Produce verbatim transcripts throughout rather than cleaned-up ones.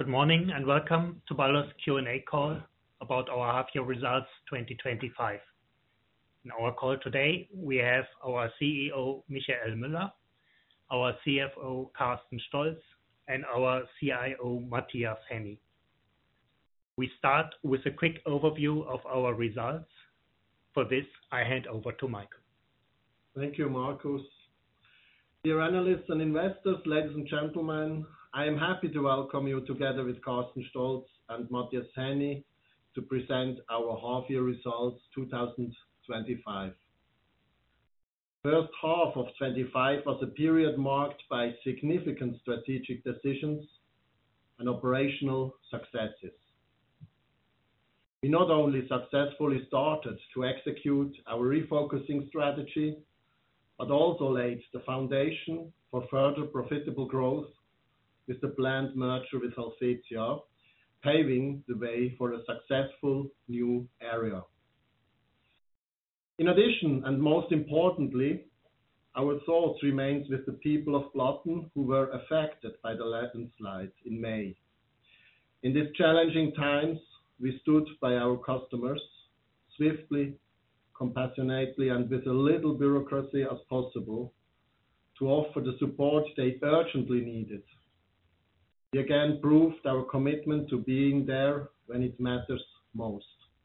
Good morning and welcome to Baloise Q and A call about our half-year results twenty twenty-five. In our call today, we have our C E O, Michael Müller, our C F O, Carsten Stolz, and our C I O, Matthias Henny. We start with a quick overview of our results. For this, I hand over to Michael. Thank you, Markus. Dear analysts and investors, ladies and gentlemen, I am happy to welcome you together with Carsten Stolz and Matthias Henny to present our half-year results two thousand twenty-five. First half of twenty-five was a period marked by significant strategic decisions and operational successes. We not only successfully started to execute our refocusing strategy, but also laid the foundation for further profitable growth with the planned merger with Helvetia, paving the way for a successful new era. In addition, and most importantly, our thoughts remains with the people of Blatten who were affected by the landslide in May. In these challenging times, we stood by our customers swiftly, compassionately, and with a little bureaucracy as possible to offer the support they urgently needed. We again proved our commitment to being there when it matters most.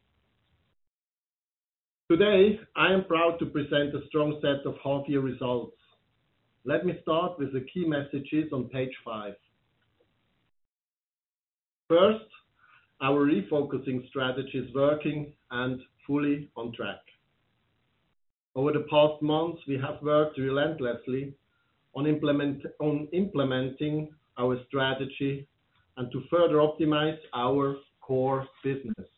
Today, I am proud to present a strong set of half-year results. Let me start with the key messages on page five. First, our refocusing strategy is working and fully on track. Over the past months, we have worked relentlessly on, implement, on implementing our strategy and to further optimize our core business.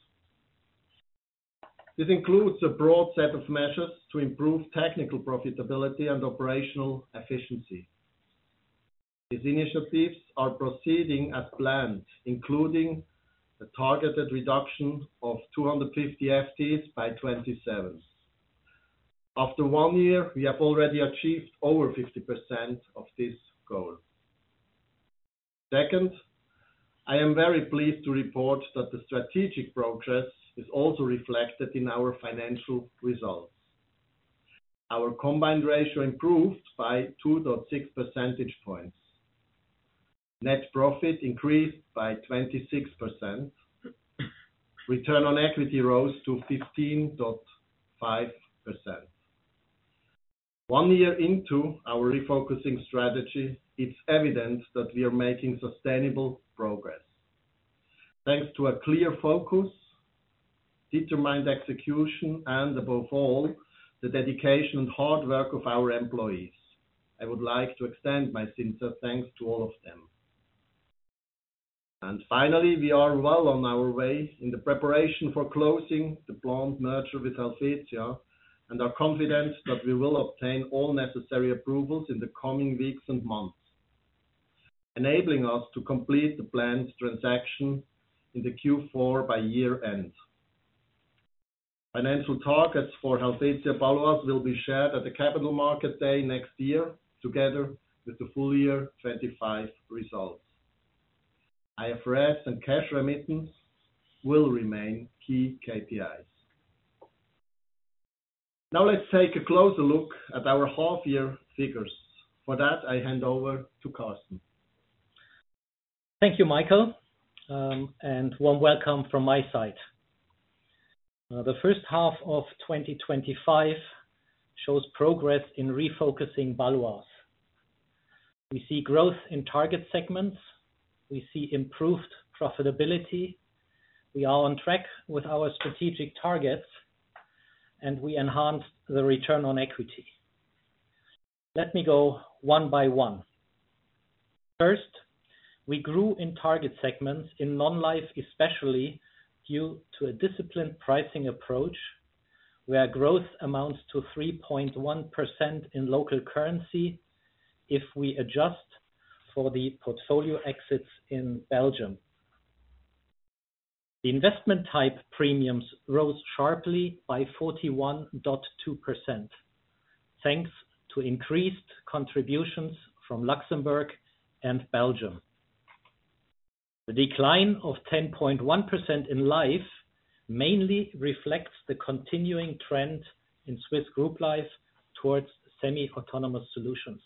This includes a broad set of measures to improve technical profitability and operational efficiency. These initiatives are proceeding as planned, including a targeted reduction of two hundred fifty F T Es by twenty-seven. After one year, we have already achieved over fifty percent of this goal. Second, I am very pleased to report that the strategic progress is also reflected in our financial results. Our combined ratio improved by two point six percentage points. Net profit increased by twenty-six percent. Return on equity rose to fifteen point five percent. One year into our refocusing strategy, it's evident that we are making sustainable progress. Thanks to a clear focus, determined execution, and above all, the dedication and hard work of our employees. I would like to extend my sincere thanks to all of them. And finally, we are well on our way in the preparation for closing the planned merger with Helvetia, and are confident that we will obtain all necessary approvals in the coming weeks and months, enabling us to complete the planned transaction in the Q four by year end. Financial targets for Helvetia Baloise will be shared at the Capital Market Day next year, together with the full year twenty-five results. I F R S and cash remittance will remain key K P Is. Now let's take a closer look at our half-year figures. For that, I hand over to Carsten. Thank you, Michael, um, and warm welcome from my side. Uh, the first half of twenty twenty-five shows progress in refocusing Baloise. We see growth in target segments. We see improved profitability. We are on track with our strategic targets, and we enhanced the return on equity. Let me go one by one. First, we grew in target segments in non-life, especially due to a disciplined pricing approach, where growth amounts to three point one percent in local currency if we adjust for the portfolio exits in Belgium. The investment type premiums rose sharply by forty-one point two percent, thanks to increased contributions from Luxembourg and Belgium. The decline of ten point one percent in life mainly reflects the continuing trend in Swiss Group Life towards semi-autonomous solutions.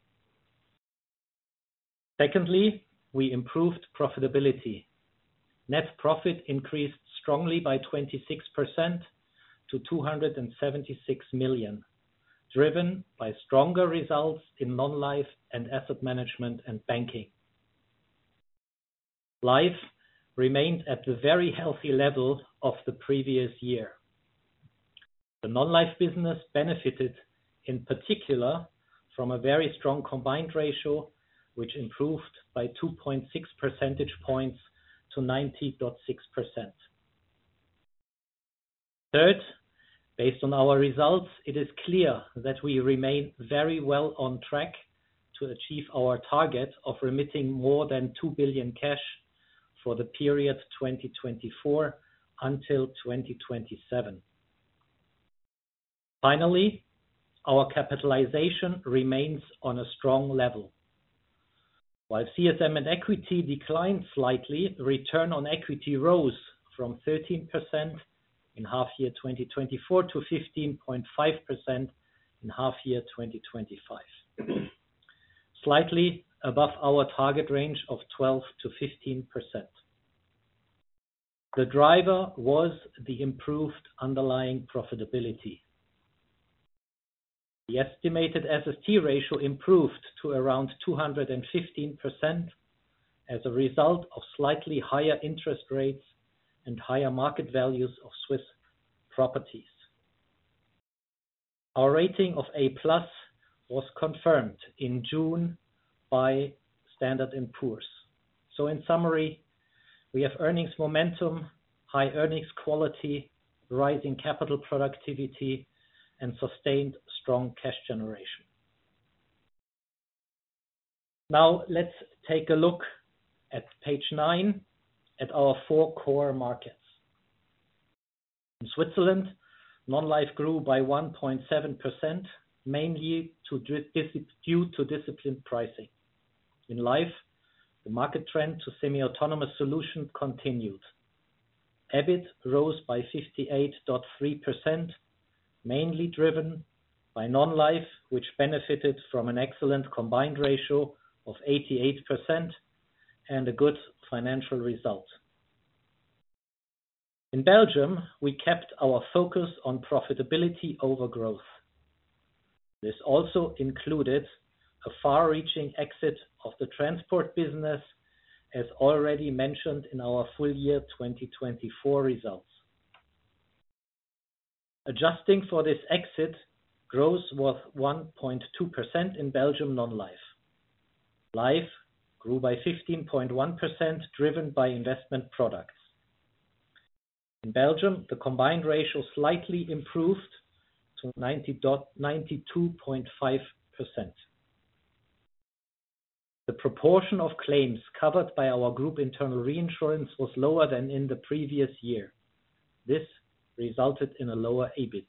Secondly, we improved profitability. Net profit increased strongly by twenty-six percent to two hundred seventy-six million, driven by stronger results in non-life and asset management and banking. Life remained at the very healthy level of the previous year. The non-life business benefited in particular from a very strong combined ratio, which improved by two point six percentage points to ninety point six percent. Third, based on our results, it is clear that we remain very well on track to achieve our target of remitting more than two billion cash for the period twenty twenty-four until twenty twenty-seven. Finally, our capitalization remains on a strong level. While C S M and equity declined slightly, return on equity rose from thirteen percent in half year twenty twenty-four to fifteen point five percent in half year twenty twenty-five, slightly above our target range of twelve to fifteen percent. The driver was the improved underlying profitability. The estimated S S T ratio improved to around two hundred fifteen percent as a result of slightly higher interest rates and higher market values of Swiss properties. Our rating of A plus was confirmed in June by Standard and Poor's. So in summary, we have earnings momentum, high earnings quality, rising capital productivity, and sustained strong cash generation. Now let's take a look at page nine at our four core markets. In Switzerland, non-life grew by one point seven percent, mainly to due to disciplined pricing. In life, the market trend to semi-autonomous solutions continued. EBIT rose by fifty-eight point three percent, mainly driven by non-life, which benefited from an excellent combined ratio of eighty-eight percent and a good financial result. In Belgium, we kept our focus on profitability over growth. This also included a far-reaching exit of the transport business, as already mentioned in our full year twenty twenty-four results. Adjusting for this exit, growth was one point two percent in Belgium non-life. Life grew by fifteen point one percent, driven by investment products. In Belgium, the combined ratio slightly improved to ninety-two point five percent. The proportion of claims covered by our group internal reinsurance was lower than in the previous year. This resulted in a lower EBIT.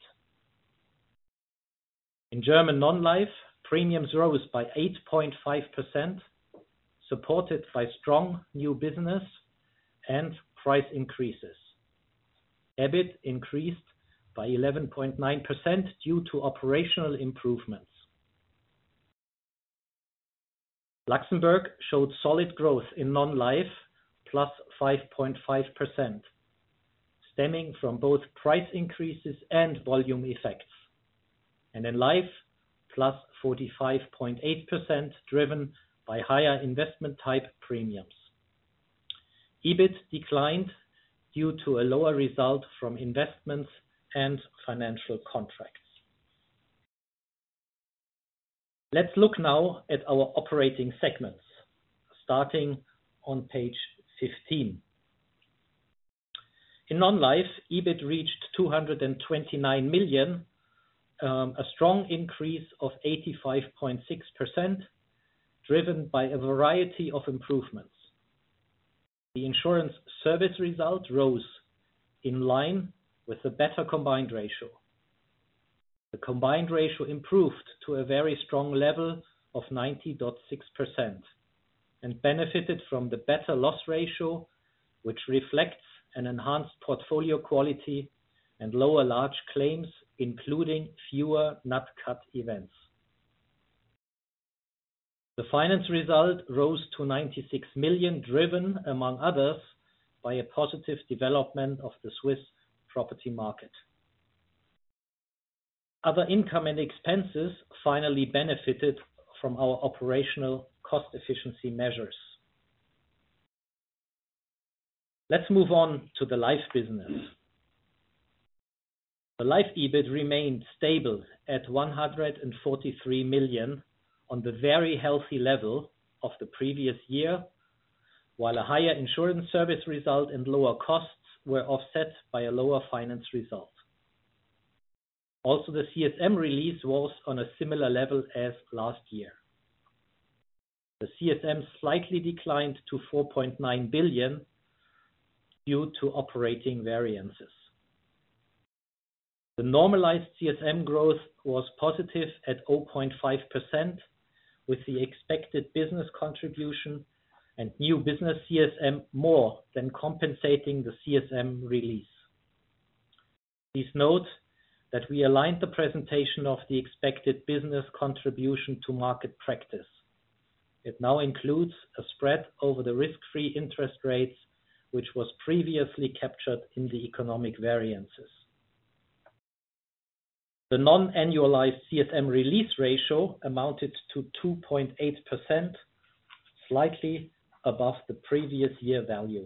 In German non-life, premiums rose by eight point five percent, supported by strong new business and price increases. EBIT increased by eleven point nine percent due to operational improvements. Luxembourg showed solid growth in non-life, plus five point five percent, stemming from both price increases and volume effects. And in life, plus forty-five point eight percent, driven by higher investment type premiums. EBIT declined due to a lower result from investments and financial contracts. Let's look now at our operating segments, starting on page fifteen. In non-life, EBIT reached two hundred twenty-nine million, um, a strong increase of eighty-five point six percent, driven by a variety of improvements. The insurance service result rose in line with a better combined ratio. The combined ratio improved to a very strong level of ninety point six percent, and benefited from the better loss ratio, which reflects an enhanced portfolio quality and lower large claims, including fewer nat cat events. The finance result rose to ninety-six million, driven, among others, by a positive development of the Swiss property market. Other income and expenses finally benefited from our operational cost efficiency measures. Let's move on to the life business. The life E B I T remained stable at one hundred forty-three million on the very healthy level of the previous year, while a higher insurance service result and lower costs were offset by a lower finance result. Also, the C S M release was on a similar level as last year. The C S M slightly declined to four point nine billion due to operating variances. The normalized C S M growth was positive at zero point five percent, with the expected business contribution and new business C S M more than compensating the C S M release. Please note that we aligned the presentation of the expected business contribution to market practice. It now includes a spread over the risk-free interest rates, which was previously captured in the economic variances. The non-annualized C S M release ratio amounted to two point eight percent, slightly above the previous year value.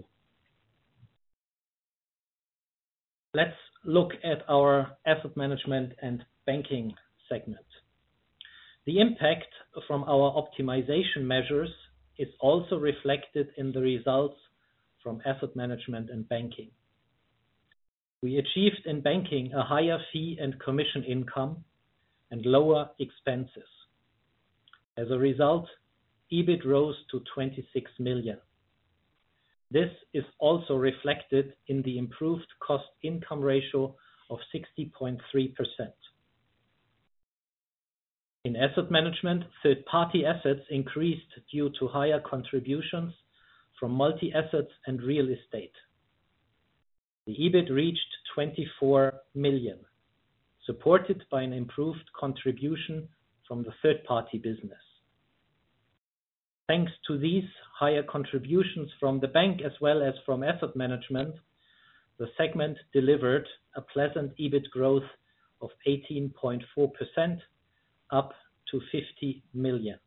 Let's look at our asset management and banking segment. The impact from our optimization measures is also reflected in the results from asset management and banking. We achieved in banking a higher fee and commission income and lower expenses. As a result, E B I T rose to twenty-six million. This is also reflected in the improved cost-income ratio of sixty point three percent. In asset management, third-party assets increased due to higher contributions from multi-assets and real estate. The E B I T reached twenty-four million, supported by an improved contribution from the third-party business. Thanks to these higher contributions from the bank as well as from asset management, the segment delivered a pleasant E B I T growth of eighteen point four percent, up to fifty million.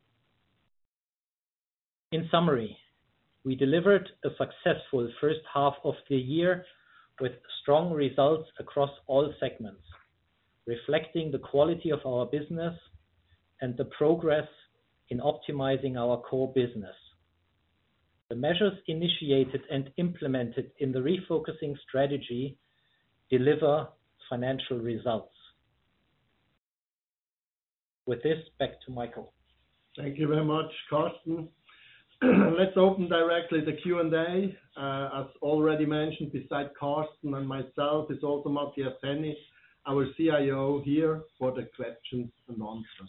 In summary, we delivered a successful first half of the year with strong results across all segments, reflecting the quality of our business and the progress in optimizing our core business. The measures initiated and implemented in the refocusing strategy deliver financial results. With this, back to Michael. Thank you very much, Carsten. Let's open directly the Q and A. Uh, as already mentioned, beside Carsten and myself is also Matthias Henny, our C I O, here for the questions and answers.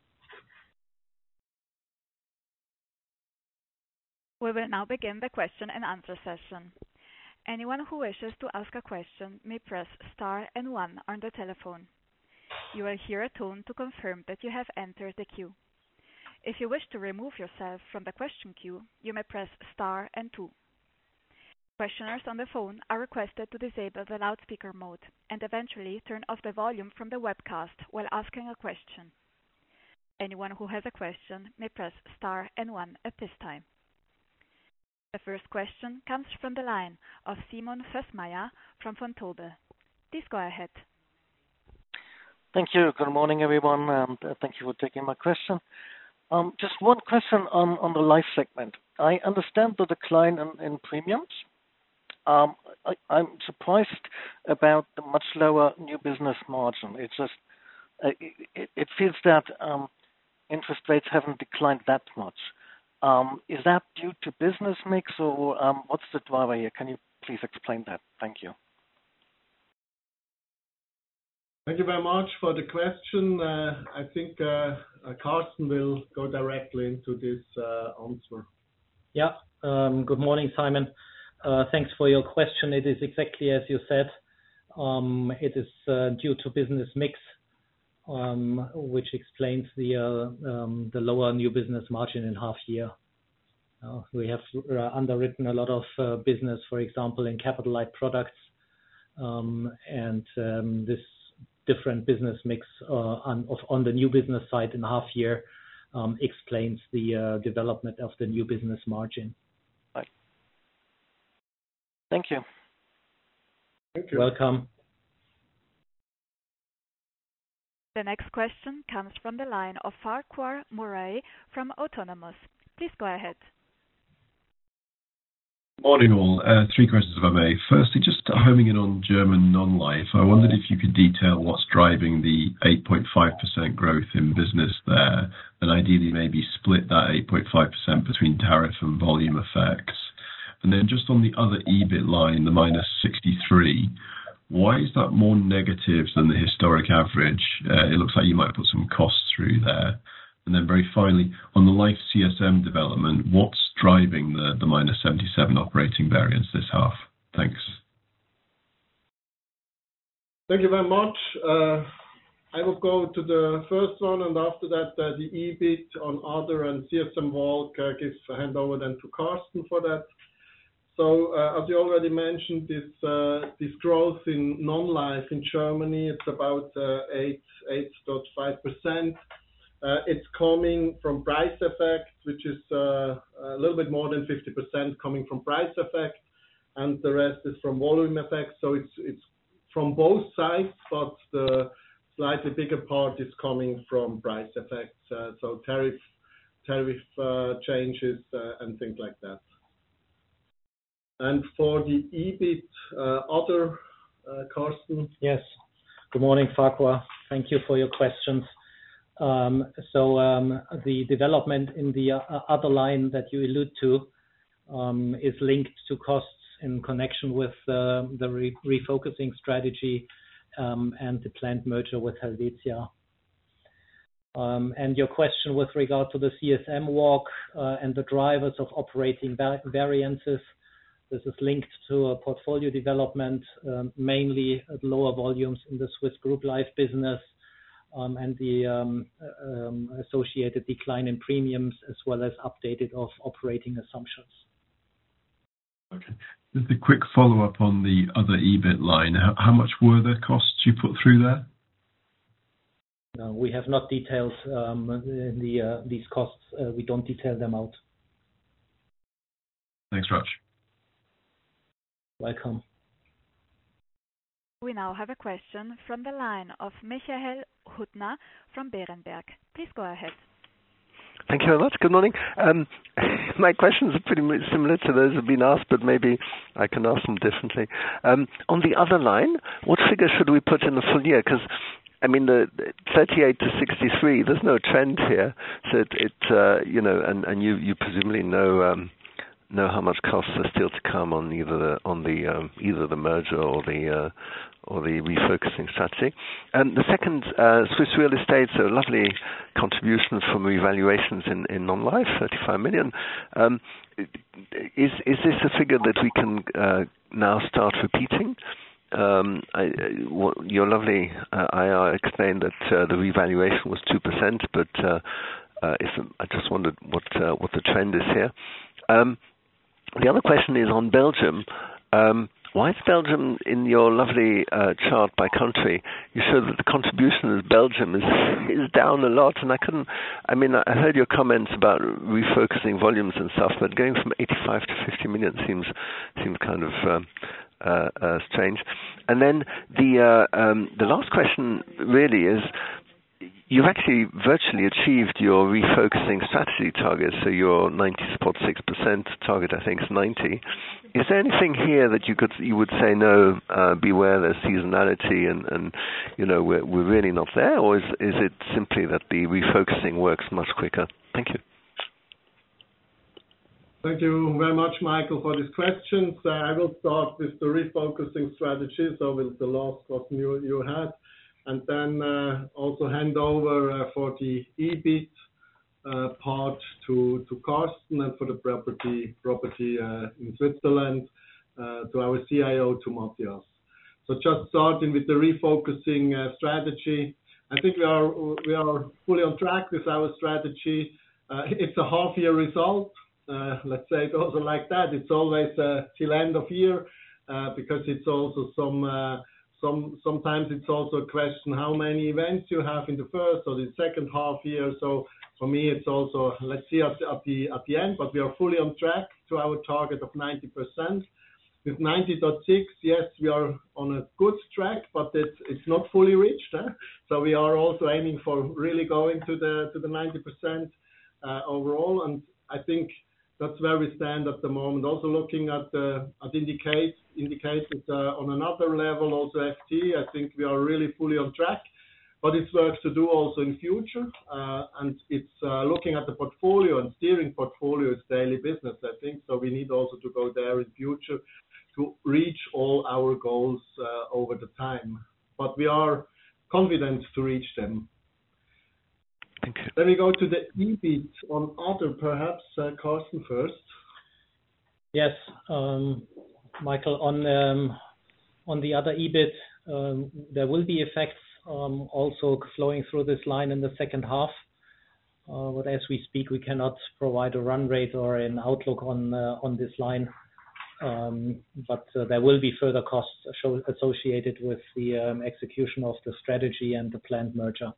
We will now begin the question and answer session. Anyone who wishes to ask a question may press star and one on the telephone. You will hear a tone to confirm that you have entered the queue. If you wish to remove yourself from the question queue, you may press star and two. Questioners on the phone are requested to disable the loudspeaker mode and eventually turn off the volume from the webcast while asking a question. Anyone who has a question may press star and one at this time. The first question comes from the line of Simon Fössmeier from Vontobel. Please go ahead. Thank you. Good morning, everyone, and uh, thank you for taking my question. Um, just one question on, on the life segment. I understand the decline in, in premiums. Um, I, I'm surprised about the much lower new business margin. It's just uh, it, it feels that um, interest rates haven't declined that much. Um, is that due to business mix, or um, what's the driver here? Can you please explain that? Thank you. Thank you very much for the question. Uh, I think uh, uh, Carsten will go directly into this uh, answer. Yeah. Um, good morning, Simon. Uh, thanks for your question. It is exactly as you said. Um, it is uh, due to business mix, um, which explains the uh, um, the lower new business margin in half year. Uh, we have uh, underwritten a lot of uh, business, for example, in capital light products, um, and um, this different business mix uh, on, of, on the new business side in half year um, explains the uh, development of the new business margin. Right. Thank you. Thank you. Welcome. The next question comes from the line of Farquhar Murray from Autonomous. Please go ahead. Morning all. Uh, three questions if I may. Firstly, just homing in on German non-life, I wondered if you could detail what's driving the eight point five percent growth in business there, and ideally maybe split that eight point five percent between tariff and volume effects. And then just on the other E B I T line, the minus sixty-three, why is that more negative than the historic average? Uh, it looks like you might have put some costs through there. And then very finally, on the life C S M development, what's driving the, the minus seventy-seven operating variance this half? Thanks. Thank you very much. Uh, I will go to the first one, and after that, uh, the E B I T on other and C S M walk, uh, give a hand over then to Carsten for that. So, uh, as you already mentioned, this uh, this growth in non-life in Germany, it's about uh, eight point five percent. Uh, it's coming from price effect, which is uh, a little bit more than fifty percent coming from price effect, and the rest is from volume effect. So it's it's from both sides, but the slightly bigger part is coming from price effects, uh, so tariff tariff uh, changes uh, and things like that. And for the E B I T, uh, other uh, Carsten. Yes. Good morning, Farquhar. Thank you for your questions. Um, so um, the development in the uh, other line that you allude to um, is linked to costs in connection with uh, the re refocusing strategy um, and the planned merger with Helvetia. Um, and your question with regard to the C S M walk uh, and the drivers of operating va variances, this is linked to a portfolio development, um, mainly at lower volumes in the Swiss group life business, Um, and the um, um, associated decline in premiums, as well as updated of operating assumptions. Okay. Just a quick follow-up on the other E B I T line. How, how much were the costs you put through there? No, we have not detailed um, the uh, these costs. Uh, we don't detail them out. Thanks, Raj. Welcome. We now have a question from the line of Michael Huttner from Berenberg. Please go ahead. Thank you very much. Good morning. Um, my questions are pretty much similar to those that have been asked, but maybe I can ask them differently. Um, on the other line, what figure should we put in the full year? Because I mean, the thirty-eight to sixty-three, there's no trend here. So it, it uh, you know, and, and you, you presumably know um, know how much costs are still to come on either the on the um, either the merger or the uh, or the refocusing strategy. And the second, uh, Swiss real estate, so lovely contributions from revaluations in, in non-life, thirty-five million. Um, is is this a figure that we can uh, now start repeating? Um, I, what, your lovely uh, I R explained that uh, the revaluation was two percent, but uh, uh, if, I just wondered what uh, what the trend is here. Um, the other question is on Belgium. Um, why is Belgium in your lovely uh, chart by country? You show that the contribution of Belgium is is down a lot, and I couldn't. I mean, I heard your comments about refocusing volumes and stuff, but going from eighty-five to fifty million seems seems kind of um, uh, uh, strange. And then the uh, um, the last question really is, you've actually virtually achieved your refocusing strategy target. So your ninety point six percent target, I think, is ninety. Is there anything here that you could you would say no? Uh, beware, there's seasonality, and, and you know we're we're really not there, or is is it simply that the refocusing works much quicker? Thank you. Thank you very much, Michael, for these questions. Uh, I will start with the refocusing strategy, so with the last question you, you had. and then uh, also hand over uh, for the E B I T uh, part to to Carsten, and for the property property uh, in Switzerland uh, to our C I O, to Matthias. So just starting with the refocusing uh, strategy, I think we are we are fully on track with our strategy. Uh, it's a half year result. Uh, let's say it also like that. It's always uh, till end of year uh, because it's also some uh, some sometimes it's also a question how many events you have in the first or the second half year. So for me, it's also let's see at, at the at the end. But we are fully on track to our target of ninety percent. With ninety point six, yes, we are on a good track, but it's it's not fully reached. Huh? So we are also aiming for really going to the to the ninety percent uh, overall, and I think that's where we stand at the moment. Also looking at uh, at indicate indicators uh, on another level, also F T. I think we are really fully on track, but it's work to do also in future, uh, and it's uh, looking at the portfolio and steering portfolio is daily business. I think so. We need also to go there in future to reach all our goals uh, over the time, but we are confident to reach them. Thank you. Then we go to the E B I T on other, perhaps uh, Carsten first. Yes, um, Michael, on um, on the other E B I T, um, there will be effects um, also flowing through this line in the second half. Uh, but as we speak, we cannot provide a run rate or an outlook on uh, on this line. Um, but uh, there will be further costs associated with the um, execution of the strategy and the planned merger.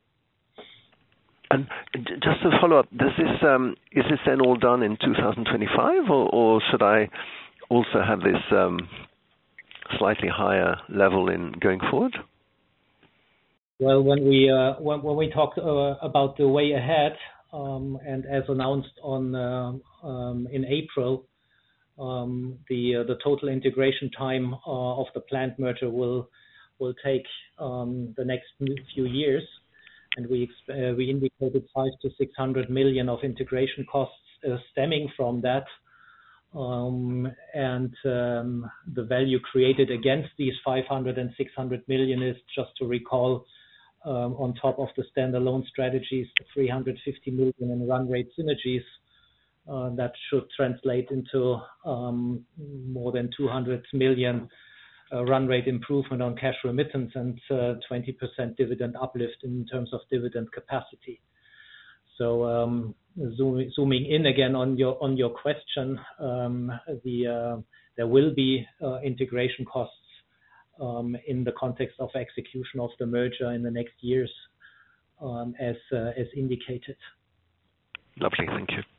And just to follow up, does this um, is this then all done in two thousand twenty-five, or, or should I also have this um, slightly higher level in going forward? Well, when we uh, when, when we talked uh, about the way ahead, um, and as announced on uh, um, in April. Um, the uh, the total integration time uh, of the planned merger will will take um, the next few years, and we uh, we indicated five to six hundred million of integration costs uh, stemming from that, um, and um, the value created against these five hundred and six hundred million is, just to recall, um, on top of the standalone strategies, three hundred fifty million in run rate synergies. Uh, that should translate into um, more than two hundred million uh, run rate improvement on cash remittance and uh, twenty percent dividend uplift in terms of dividend capacity. So um, zoom, zooming in again on your on your question, um, the uh, there will be uh, integration costs um, in the context of execution of the merger in the next years, um, as uh, as indicated. Lovely, thank you.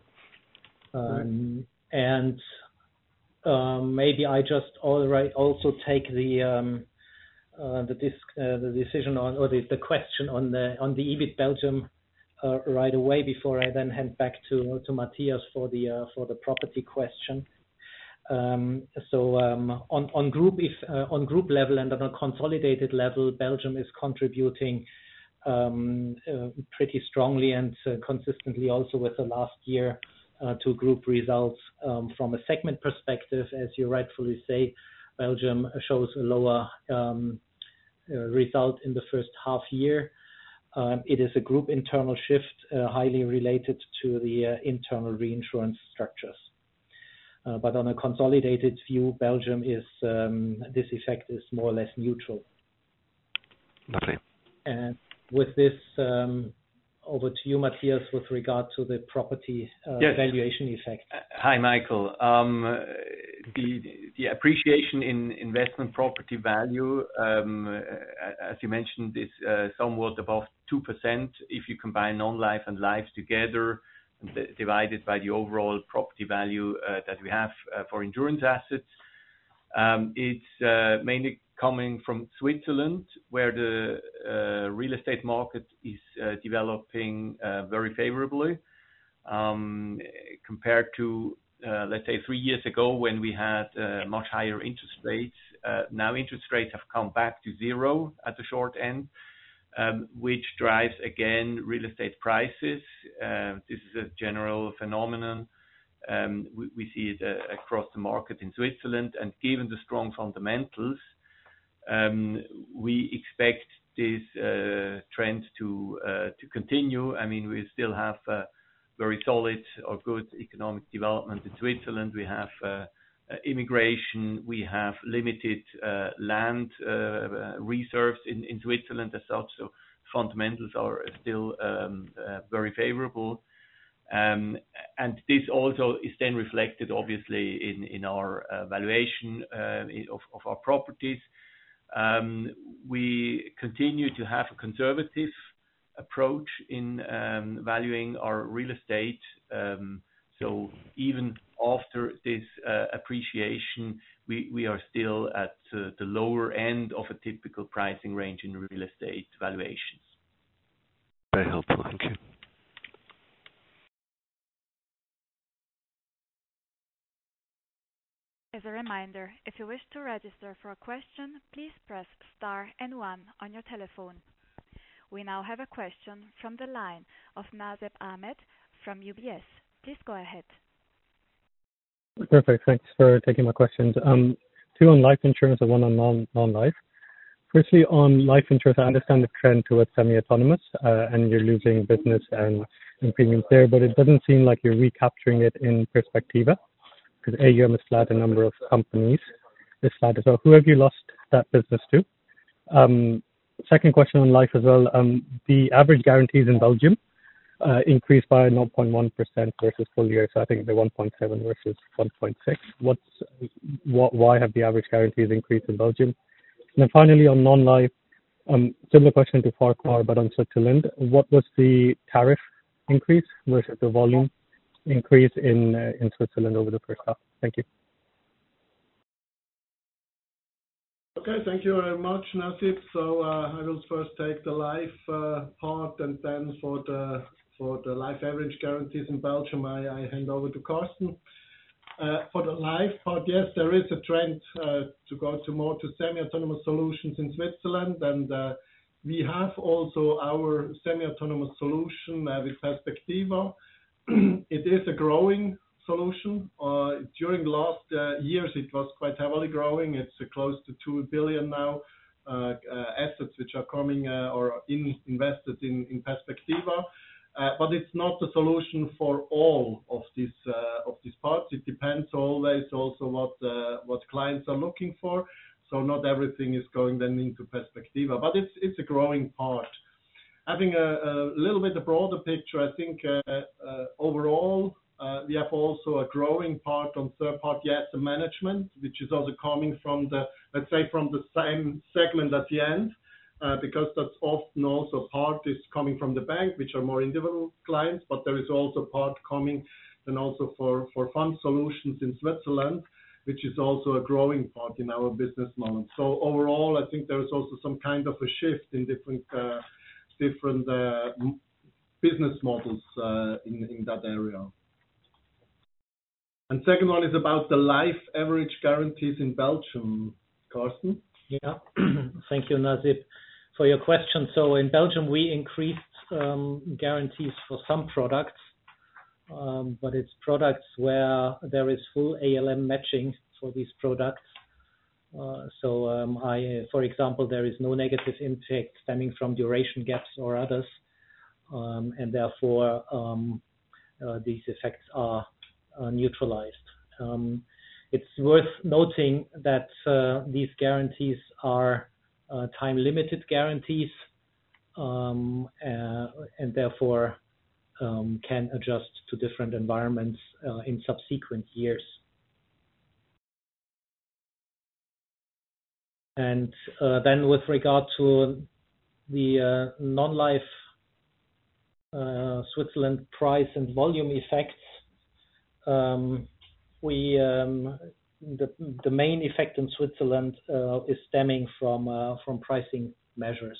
Um, and um, maybe I just all right also take the um, uh, the, disc, uh, the decision on or the, the question on the on the E B I T Belgium uh, right away before I then hand back to to Matthias for the uh, for the property question. Um, so um, on on group if uh, on group level and on a consolidated level, Belgium is contributing um, uh, pretty strongly and uh, consistently also with the last year. Uh, to group results um, from a segment perspective. As you rightfully say, Belgium shows a lower um, uh, result in the first half year. Um, it is a group internal shift uh, highly related to the uh, internal reinsurance structures. Uh, but on a consolidated view, Belgium is, um, this effect is more or less neutral. Lovely. And with this, um, over to you, Matthias, with regard to the property uh, yes. valuation effect. Uh, hi, Michael. Um, the the appreciation in investment property value, um, uh, as you mentioned, is uh, somewhat above two percent if you combine non-life and life together, and divided by the overall property value uh, that we have uh, for insurance assets. Um, it's uh, mainly coming from Switzerland, where the uh, real estate market is uh, developing uh, very favorably um, compared to, uh, let's say, three years ago when we had uh, much higher interest rates. Uh, now interest rates have come back to zero at the short end, um, which drives, again, real estate prices. Uh, this is a general phenomenon. Um, we, we see it uh, across the market in Switzerland, and given the strong fundamentals, Um, we expect this uh, trend to uh, to continue. I mean, we still have uh, very solid or good economic development in Switzerland. We have uh, uh, immigration. We have limited uh, land uh, reserves in, in Switzerland as such. So fundamentals are still um, uh, very favorable. Um, and this also is then reflected, obviously, in, in our uh, valuation uh, of, of our properties. Um, we continue to have a conservative approach in um, valuing our real estate. Um, so even after this uh, appreciation, we, we are still at uh, the lower end of a typical pricing range in real estate valuations. Very helpful. Thank you. As a reminder, if you wish to register for a question, please press star and one on your telephone. We now have a question from the line of Nasib Ahmed from U B S. Please go ahead. Perfect. Thanks for taking my questions. Um, two on life insurance and one on non, non-life. Firstly, on life insurance, I understand the trend towards semi-autonomous uh, and you're losing business and, and premiums there, but it doesn't seem like you're recapturing it in Perspectiva, because A U M is flat, a number of companies is flat as well. Who have you lost that business to? Um, second question on life as well. Um, the average guarantees in Belgium uh, increased by zero point one percent versus full year. So I think they're one point seven versus one point six. What's, what, why have the average guarantees increased in Belgium? And then finally on non-life, um, similar question to Farquhar, but on Switzerland. What was the tariff increase versus the volume increase in uh, in Switzerland over the first half? Thank you. Okay, thank you very much, Nasib. So uh, I will first take the life uh, part, and then for the for the life average guarantees in Belgium, I, I hand over to Carsten. Uh, for the life part, yes, there is a trend uh, to go to more to semi-autonomous solutions in Switzerland, and uh, we have also our semi-autonomous solution uh, with Perspectiva. It is a growing solution. Uh, during the last uh, years, it was quite heavily growing. It's uh, close to two billion now uh, uh, assets which are coming uh, or in, invested in, in Perspectiva. Uh, but it's not the solution for all of these uh, of these parts. It depends always also what uh, what clients are looking for. So not everything is going then into Perspectiva, but it's it's a growing part. Having a, a little bit a broader picture, I think uh, uh, overall uh, we have also a growing part on third-party asset management, which is also coming from the, let's say, from the same segment at the end, uh, because that's often also part is coming from the bank, which are more individual clients, but there is also part coming then also for, for fund solutions in Switzerland, which is also a growing part in our business model. So overall, I think there is also some kind of a shift in different uh, different uh, business models uh, in, in that area. And second one is about the life average guarantees in Belgium. Carsten? Yeah, thank you, Nasib, for your question. So in Belgium, we increased um, guarantees for some products, um, but it's products where there is full A L M matching for these products. Uh, so, um, I, for example, there is no negative impact stemming from duration gaps or others, um, and therefore um, uh, these effects are uh, neutralized. Um, it's worth noting that uh, these guarantees are uh, time-limited guarantees, um, uh, and therefore um, can adjust to different environments uh, in subsequent years. And uh, then with regard to the uh, non-life uh, Switzerland price and volume effects, um, we um, the the main effect in Switzerland uh, is stemming from uh, from pricing measures.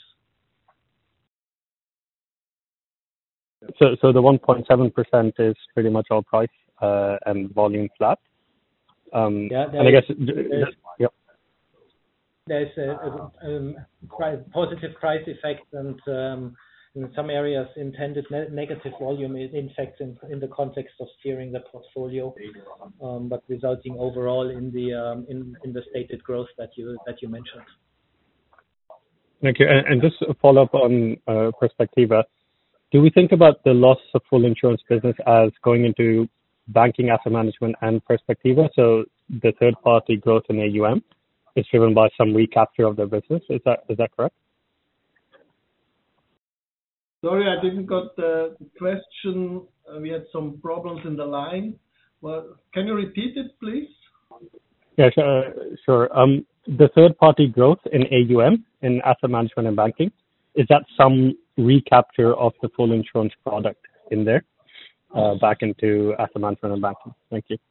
So, so the one point seven percent is pretty much all price uh, and volume flat. Um, yeah, and I guess, is, yep. There's a, a, a price, positive price effect, and um, in some areas intended ne negative volume effects in, in the context of steering the portfolio, um, but resulting overall in the um, in, in the stated growth that you that you mentioned. Thank you. And just a follow-up on uh, Perspectiva. Do we think about the loss of full insurance business as going into banking, asset management, and Perspectiva? So the third-party growth in A U M is driven by some recapture of their business. Is that is that correct? Sorry, I didn't got the question. Uh, we had some problems in the line. Well, can you repeat it, please? Yeah, sure. sure. Um, the third-party growth in A U M, in asset management and banking, is that some recapture of the full insurance product in there uh, back into asset management and banking? Thank you.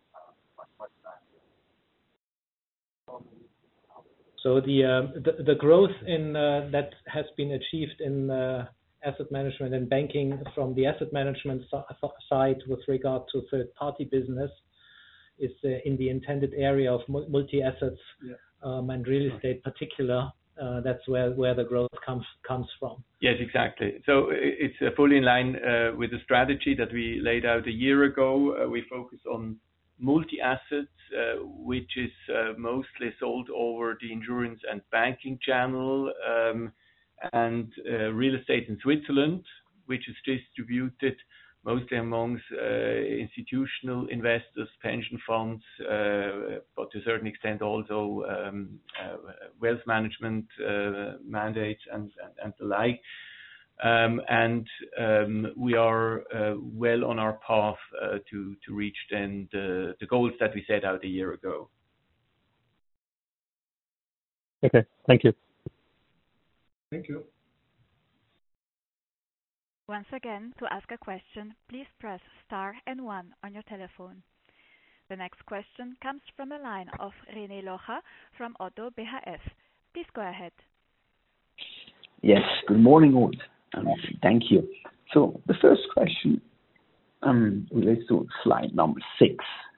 So the uh, the, the growth in uh, that has been achieved in uh, asset management and banking from the asset management side with regard to third-party business is uh, in the intended area of multi-assets yeah. um, and real estate particular. Uh, that's where, where the growth comes comes from. Yes, exactly. So it's uh, fully in line uh, with the strategy that we laid out a year ago. Uh, we focus on multi-assets, uh, which is uh, mostly sold over the insurance and banking channel, um, and uh, real estate in Switzerland, which is distributed mostly amongst uh, institutional investors, pension funds, uh, but to a certain extent also um, uh, wealth management uh, mandates and, and, and the like. Um, and um, we are uh, well on our path uh, to, to reach then the, the goals that we set out a year ago. Okay, thank you. Thank you. Once again, to ask a question, please press star and one on your telephone. The next question comes from the line of René Locher from Oddo B H F. Please go ahead. Yes, good morning all. Um, thank you. So the first question um, relates to slide number six.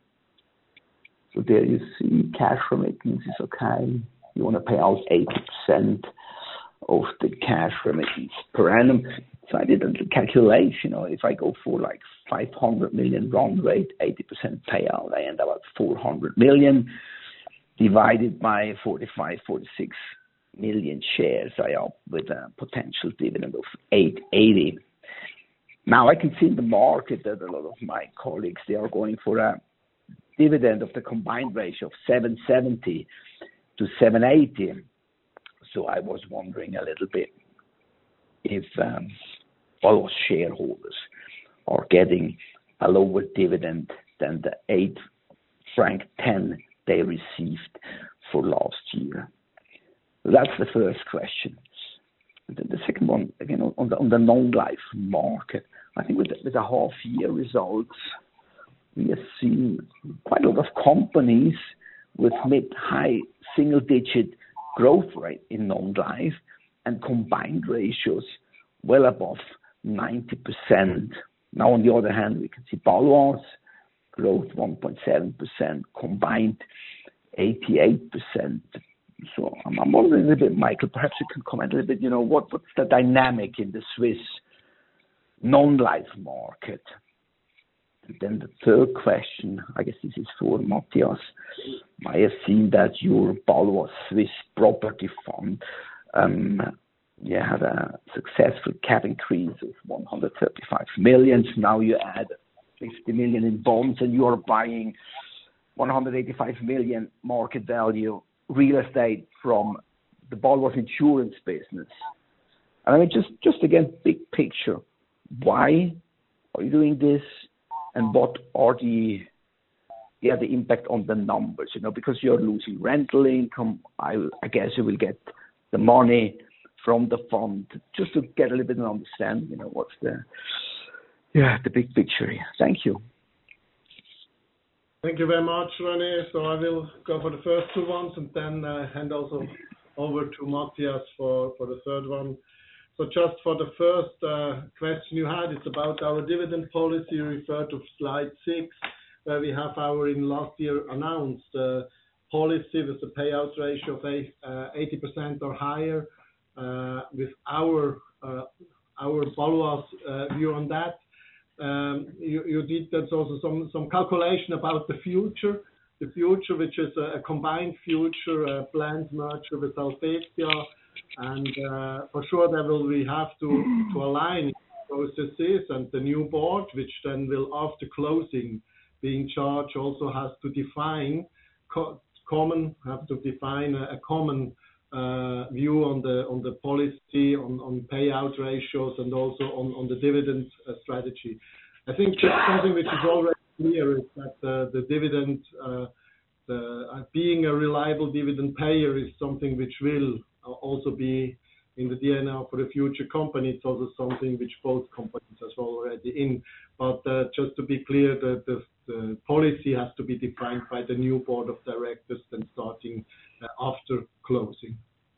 So there you see cash remittance is okay. You want to pay out eighty percent of the cash remittance per annum. So I did a calculation, you know, if I go for like five hundred million run rate, eighty percent payout, I end up at four hundred million divided by forty-five, forty-six million shares. I up with a potential dividend of eight eighty. Now I can see in the market that a lot of my colleagues, they are going for a dividend of the combined ratio of seven seventy to seven eighty. So I was wondering a little bit if um, all shareholders are getting a lower dividend than the eight franc ten they received for last year. That's the first question. And then the second one, again, on the, on the non-life market, I think with the, with the half-year results, we have seen quite a lot of companies with mid-high single-digit growth rate in non-life and combined ratios well above ninety percent. Now, on the other hand, we can see Baloise growth one point seven percent, combined eighty-eight percent. So I'm, I'm wondering a little bit, Michael, perhaps you can comment a little bit, you know, what, what's the dynamic in the Swiss non-life market? And then the third question, I guess this is for Matthias. I have seen that your Baloise Swiss property fund um, you had a successful cap increase of one hundred thirty-five million. Now you add fifty million in bonds and you are buying one hundred eighty-five million market value real estate from the Baloise insurance business. And I mean, just, just again, big picture, why are you doing this and what are the, yeah, the impact on the numbers, you know, because you're losing rental income. I, I guess you will get the money from the fund, just to get a little bit of understanding, you know, what's the, yeah, the big picture here. Thank you. Thank you very much, René. So I will go for the first two ones and then uh, hand also over to Matthias for, for the third one. So just for the first uh, question you had, it's about our dividend policy. You refer to slide six, where we have our in last year announced uh, policy with a payout ratio of eighty percent or higher. Uh, with our uh, our Baloise uh, view on that. Um, you, you did that's also some, some calculation about the future, the future which is a, a combined future, a planned merger with Helvetia, And uh, for sure, there will we have to, to align processes, and the new board, which then will, after closing, be in charge, also has to define co- common, have to define a, a common uh, view on the on the policy, on, on payout ratios, and also on, on the dividend uh, strategy. I think something which is already clear is that uh, the dividend, uh, the, uh, being a reliable dividend payer, is something which will also be in the D N A for the future company. It's also something which both companies are already in. But uh, just to be clear, the, the, the policy has to be defined by the new board of directors, then starting uh, after closing.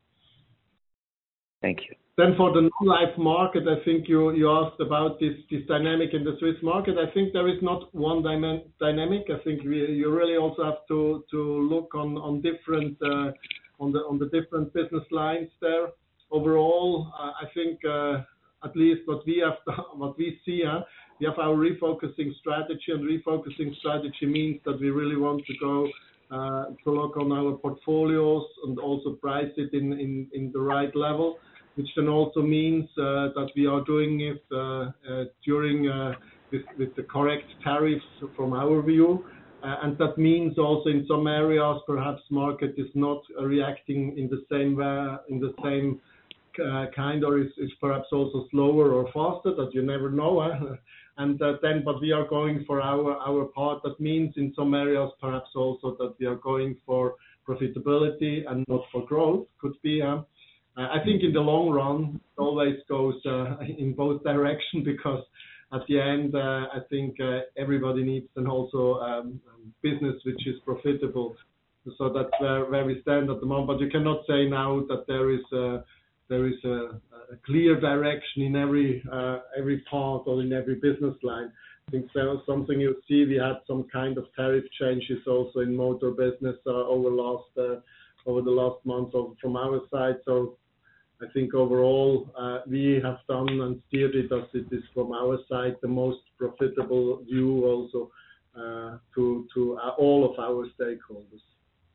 Thank you. Then for the non-life market, I think you, you asked about this, this dynamic in the Swiss market. I think there is not one dyma- dynamic. I think we, you really also have to, to look on, on different uh, on the on the different business lines there. Overall, uh, I think uh, at least what we have done, what we see, uh, we have our refocusing strategy, and refocusing strategy means that we really want to go uh, to look on our portfolios and also price it in, in, in the right level, which then also means uh, that we are doing it uh, uh, during uh, with, with the correct tariffs from our view. Uh, and that means also in some areas perhaps market is not uh, reacting in the same way, in the same uh, kind, or is, is perhaps also slower or faster, that you never know. Eh? And uh, then, but we are going for our our part. That means in some areas perhaps also that we are going for profitability and not for growth. Could be. Uh, I think in the long run it always goes uh, in both directions, because at the end, uh, I think uh, everybody needs then also um, business which is profitable. So that's where, where we stand at the moment. But you cannot say now that there is a, there is a, a clear direction in every uh, every part or in every business line. I think so, something you see, we had some kind of tariff changes also in motor business uh, over last uh, over the last month of, from our side. So I think overall uh, we have done and steered it as it is from our side the most profitable view also uh, to to uh, all of our stakeholders.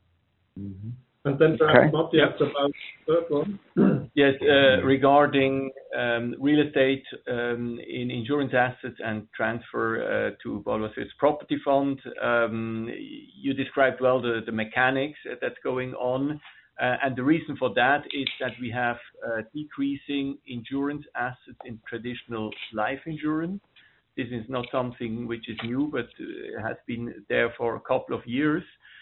Mm-hmm. And then perhaps Matthias about the third one. Yes, uh, regarding um, real estate um, in insurance assets and transfer uh, to Baloise Swiss Property Fund, um, you described well the, the mechanics that's going on. Uh, and the reason for that is that we have uh, decreasing insurance assets in traditional life insurance. This is not something which is new, but uh, has been there for a couple of years.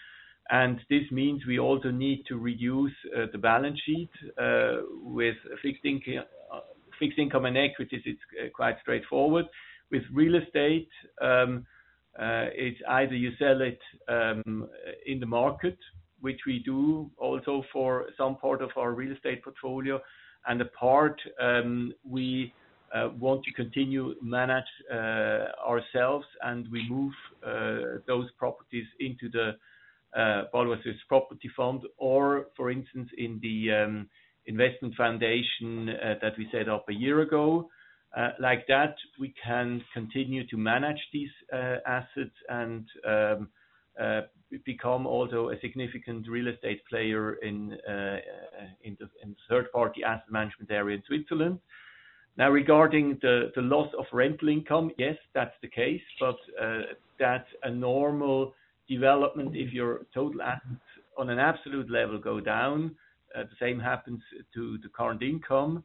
And this means we also need to reduce uh, the balance sheet uh, with fixed income, uh, fixed income and equities. It's uh, quite straightforward. With real estate, um, uh, it's either you sell it um, in the market, which we do also for some part of our real estate portfolio, and a part um, we uh, want to continue manage uh, ourselves, and we move uh, those properties into the uh, Baloise Swiss Property Fund, or for instance in the um, investment foundation uh, that we set up a year ago. Uh, like that, we can continue to manage these uh, assets and um, uh, become also a significant real estate player in uh, in the, in the third-party asset management area in Switzerland. Now, regarding the, the loss of rental income, yes, that's the case, but uh, that's a normal development if your total assets on an absolute level go down. Uh, the same happens to the current income,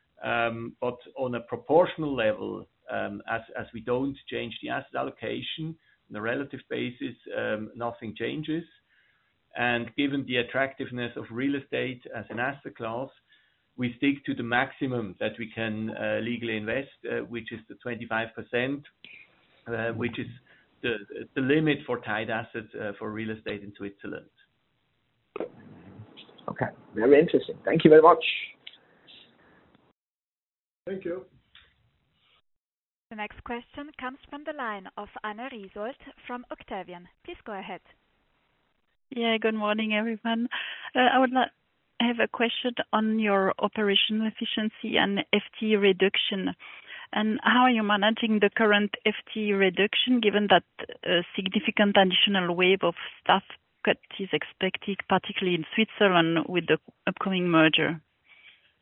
um, but on a proportional level, um, as, as we don't change the asset allocation, on a relative basis, um, nothing changes. And given the attractiveness of real estate as an asset class, we stick to the maximum that we can uh, legally invest, uh, which is the twenty-five percent, uh, which is the, the limit for tied assets uh, for real estate in Switzerland. Okay, very interesting. Thank you very much. Thank you. The next question comes from the line of Anna Riesold from Octavian. Please go ahead. Yeah, good morning, everyone. Uh, I would like have a question on your operational efficiency and F T E reduction. And how are you managing the current F T E reduction, given that a significant additional wave of staff cut is expected, particularly in Switzerland with the upcoming merger?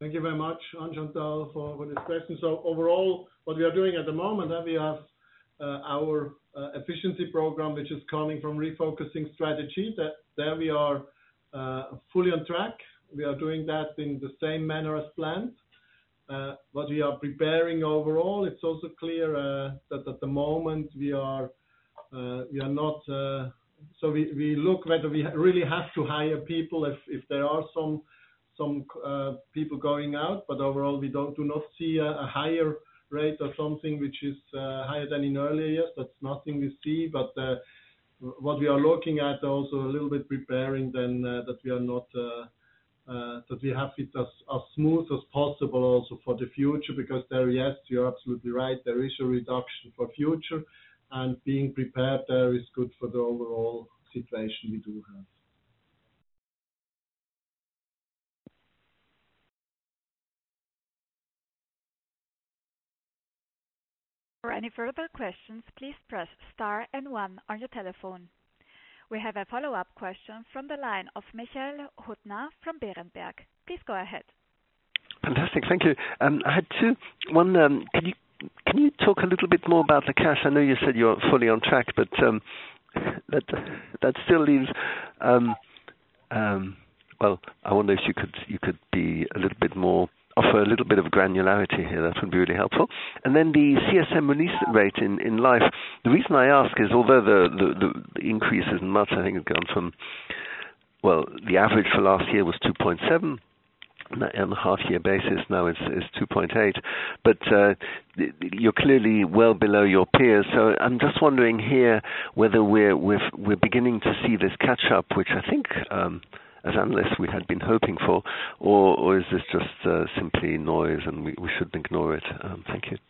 Thank you very much, Anne-Chantal, for, for this question. So overall, what we are doing at the moment, uh, we have uh, our uh, efficiency program, which is coming from refocusing strategy. That there we are uh, fully on track. We are doing that in the same manner as planned. Uh, what we are preparing overall, it's also clear uh, that at the moment we are uh, we are not. Uh, so we, we look whether we really have to hire people if, if there are some. some uh, people going out, but overall we don't do not see a, a higher rate or something which is uh, higher than in earlier years. That's nothing we see, but uh, what we are looking at also a little bit preparing then uh, that we are not uh, uh, that we have it as, as smooth as possible also for the future, because there, yes, you're absolutely right, there is a reduction for future, and being prepared there is good for the overall situation we do have. For any further questions, please press star and one on your telephone. We have a follow-up question from the line of Michael Huttner from Berenberg. Please go ahead. Fantastic, thank you. Um, I had two. One, um, can you can you talk a little bit more about the cash? I know you said you're fully on track, but um, that that still leaves. Um, um, well, I wonder if you could you could be a little bit more. Offer a little bit of granularity here, that would be really helpful. And then the C S M release rate in, in life. The reason I ask is, although the, the, the increase isn't much, I think it's gone from, well, the average for last year was two point seven. On a half-year basis now is is two point eight, but uh, you're clearly well below your peers. So I'm just wondering here whether we're we're, we're beginning to see this catch-up, which I think um, as analysts we had been hoping for, or, or is this just uh, simply noise and we, we shouldn't ignore it? Um, thank you.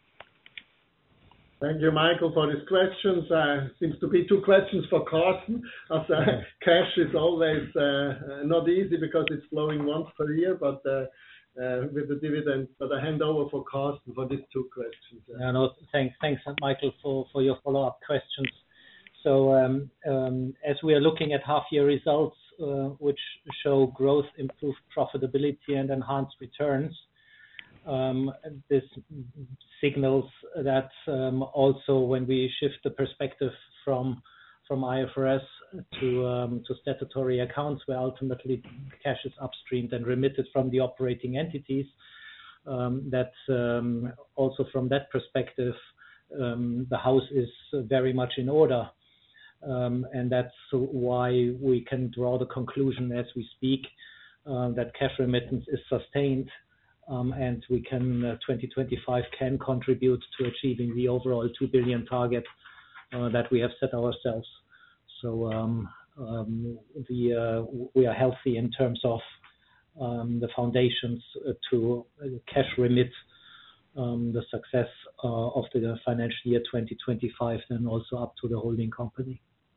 Thank you, Michael, for these questions. Uh, seems to be two questions for Carsten, as uh, cash is always uh, not easy because it's flowing once per year, but uh, uh, with the dividend. But I hand over for Carsten for these two questions. Yeah, no, thanks, thanks, Michael, for, for your follow-up questions. So um, um, as we are looking at half-year results, uh, which show growth, improved profitability, and enhanced returns, um, this signals that um, also when we shift the perspective from from I F R S to um, to statutory accounts, where ultimately cash is upstreamed and remitted from the operating entities, um, that um, also from that perspective, um, the house is very much in order. Um, and that's why we can draw the conclusion as we speak uh, that cash remittance is sustained, um, and we can uh, twenty twenty-five can contribute to achieving the overall two billion target uh, that we have set ourselves. So um, um, the, uh, we are healthy in terms of um, the foundations uh, to uh, cash remit um, the success uh, of the financial year twenty twenty-five, and also up to the holding company.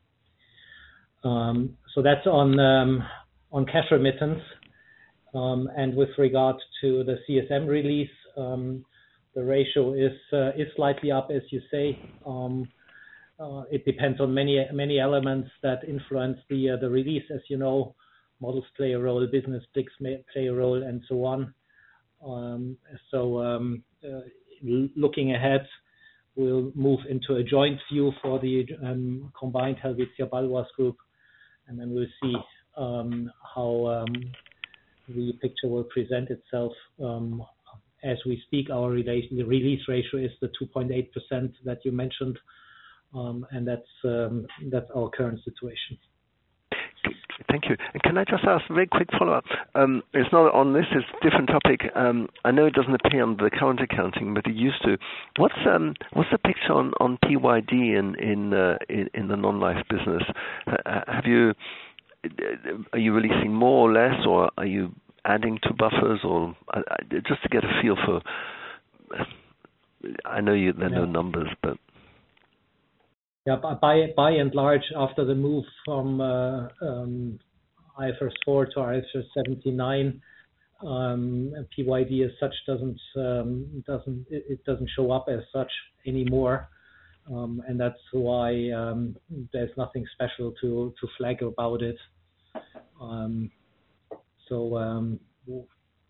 Um, so that's on um, on cash remittance, um, and with regard to the C S M release, um, the ratio is uh, is slightly up, as you say. Um, uh, it depends on many many elements that influence the uh, the release, as you know. Models play a role, business picks play a role, and so on. Um, so um, uh, looking ahead, we'll move into a joint view for the um, combined Helvetia Baloise Group. And then we'll see um, how um, the picture will present itself um, as we speak. Our relation, the release ratio is the two point eight percent that you mentioned, um, and that's um, that's our current situation. Thank you. And can I just ask a very quick follow-up? Um, it's not on this; it's a different topic. Um, I know it doesn't appear under the current accounting, but it used to. What's um, what's the picture on, on P Y D in in, uh, in in the non-life business? Uh, have you are you releasing more or less, or are you adding to buffers, or uh, just to get a feel for? I know you there are no numbers, but. Yeah, by by and large, after the move from uh, um, I F R S four to I F R S seventy-nine, um, P Y D as such doesn't um, doesn't it, it doesn't show up as such anymore, um, and that's why um, there's nothing special to to flag about it. Um, so um,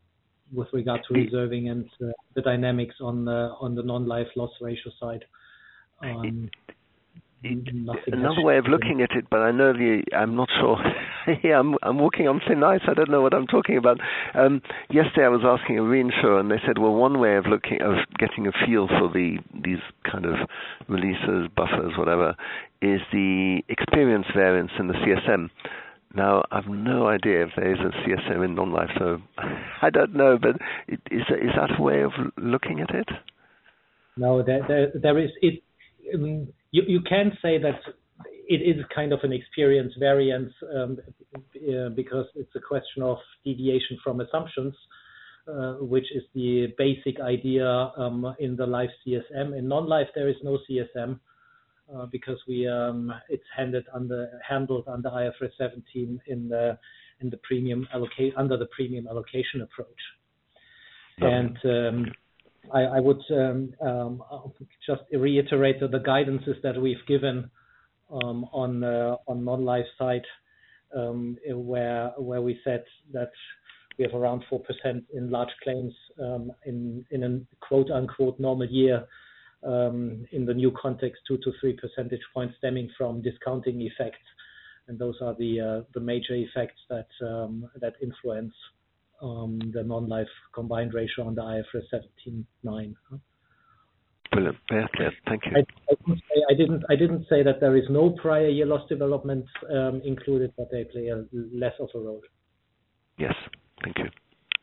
with regard to reserving and uh, the dynamics on the on the non-life loss ratio side. Um, Another way of looking at it, but I know the I'm not sure. yeah, I'm I'm walking on thin ice. I don't know what I'm talking about. Um, yesterday I was asking a reinsurer, and they said, well, one way of looking of getting a feel for the these kind of releases, buffers, whatever, is the experience variance in the C S M. Now, I've no idea if there is a C S M in non-life, so I don't know. But it, is is that a way of looking at it? No, there there, there is it. Um, you you can say that it is kind of an experience variance um, uh, because it's a question of deviation from assumptions, uh, which is the basic idea um, in the life C S M. In non-life, there is no C S M. Uh, because we um, it's handled under handled under I F R S seventeen in the in the premium allocate under the premium allocation approach. Okay. And um, I, I would um, um, just reiterate the guidances that we've given um, on uh, on non-life side, um, where where we said that we have around four percent in large claims um, in in a quote unquote normal year. Um, in the new context, two to three percentage points stemming from discounting effects, and those are the uh, the major effects that um, that influence um, the non-life combined ratio under I F R S seventeen nine. Brilliant. Yeah, yeah, thank you. I, I, didn't say, I didn't I didn't say that there is no prior year loss development um, included, but they play a less of a role. Yes, thank you.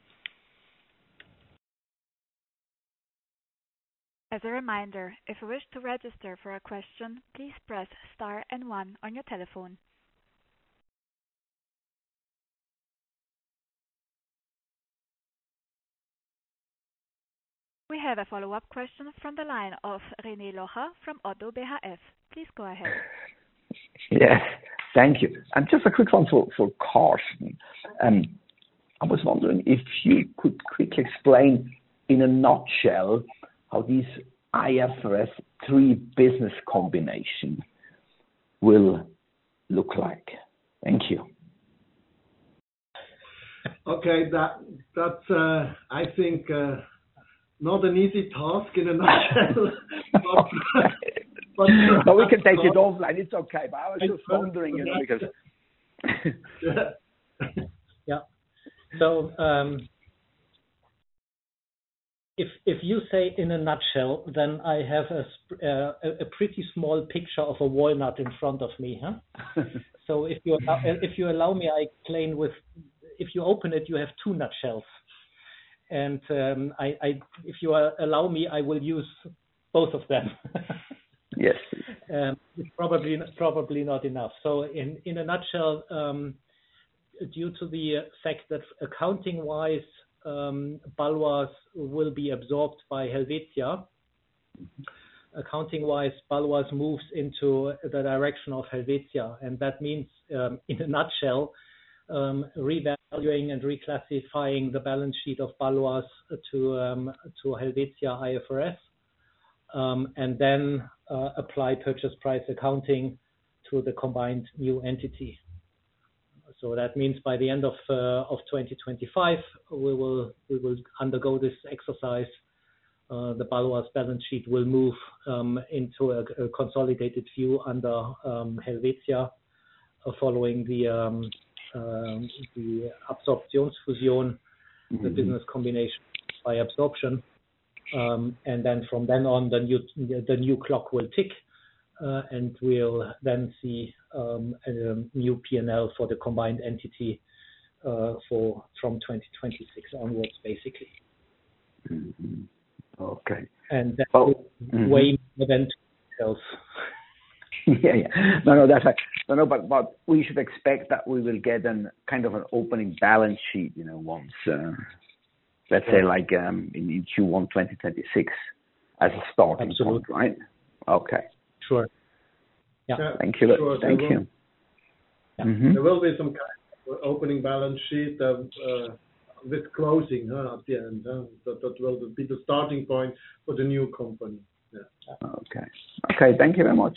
As a reminder, if you wish to register for a question, please press star and one on your telephone. We have a follow-up question from the line of René Locher from Oddo B H F. Please go ahead. Yes, thank you. And just a quick one for, for Carsten. Um, I was wondering if you could quickly explain in a nutshell how these I F R S three business combination will look like. Thank you. Okay, that that's uh, I think uh, not an easy task in a nutshell. but, but, no, we can take it offline. It's okay. But I was just wondering, you know, because. yeah. yeah. So. Um, If if you say in a nutshell, then I have a uh, a pretty small picture of a walnut in front of me, huh? So if you allow, if you allow me, I explain with. If you open it, you have two nutshells, and um, I, I if you allow me, I will use both of them. Yes. Um, it's probably probably not enough. So in in a nutshell, um, due to the fact that accounting wise. Um, Baloise will be absorbed by Helvetia. Accounting-wise, Baloise moves into the direction of Helvetia, and that means, um, in a nutshell, um, revaluing and reclassifying the balance sheet of Baloise to um, to Helvetia I F R S, um, and then uh, apply purchase price accounting to the combined new entity. So that means by the end of uh, of twenty twenty-five, we will we will undergo this exercise. Uh, the Baloise balance sheet will move um, into a, a consolidated view under um, Helvetia, uh, following the um, um, the Absorptionsfusion, mm-hmm. the business combination by absorption, um, and then from then on, the new the new clock will tick. Uh, and we'll then see um, a, a new P and L for the combined entity uh, for from twenty twenty-six onwards, basically. Mm-hmm. Okay. And that oh. is mm-hmm. way more than else. yeah, yeah. No, no, that's right. No, no, but but we should expect that we will get an kind of an opening balance sheet, you know, once uh, let's yeah. say like um, in, in Q one twenty twenty-six as a starting Absolutely. point, right? Okay. Sure. Yeah. yeah. Thank you. Sure. Thank there you. Will, yeah. mm-hmm. There will be some kind of opening balance sheet uh, uh, with closing huh, at the end. Huh? That, that will be the starting point for the new company. Yeah. Okay. Okay. Thank you very much.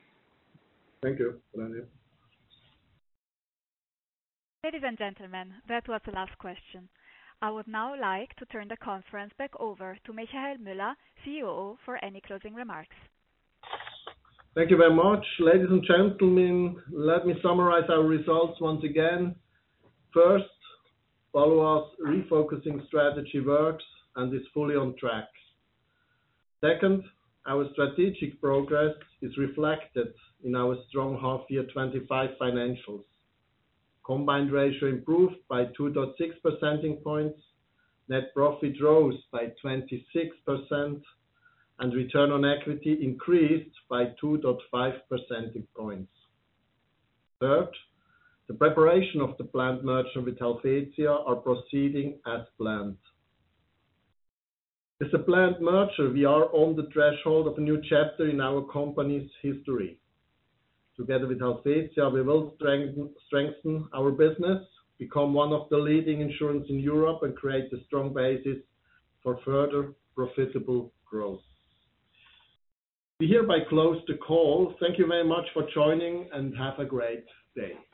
Thank you. Daniel. Ladies and gentlemen, that was the last question. I would now like to turn the conference back over to Michael Müller, C E O, for any closing remarks. Thank you very much. Ladies and gentlemen, let me summarize our results once again. First, Baloise refocusing strategy works and is fully on track. Second, our strategic progress is reflected in our strong half-year twenty-five financials. Combined ratio improved by two point six percentage points, net profit rose by twenty-six percent, and return on equity increased by two point five percentage points. Third, the preparation of the planned merger with Helvetia are proceeding as planned. With the planned merger, we are on the threshold of a new chapter in our company's history. Together with Helvetia, we will strengthen, strengthen our business, become one of the leading insurance in Europe, and create a strong basis for further profitable growth. We hereby close the call. Thank you very much for joining, and have a great day.